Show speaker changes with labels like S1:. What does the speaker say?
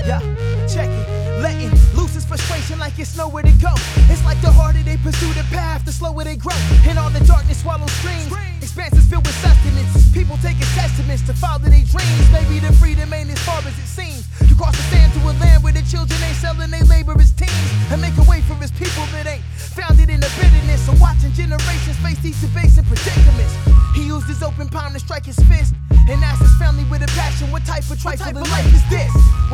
S1: Yeah, check it. Letting loose his frustration like it's nowhere to go. It's like the harder they pursue the path, the slower they grow. In all the darkness, swallow streams. Expanses filled with sustenance. People taking testaments to follow their dreams. Maybe the freedom ain't as far as it seems. You cross the sand to a land where the children ain't selling their labor as teams, and make a way for his people that ain't founded in the bitterness of watching generations face these debates and predicaments. He used his open palm to strike his fist and asked his family with a passion, what type of trifling life is this?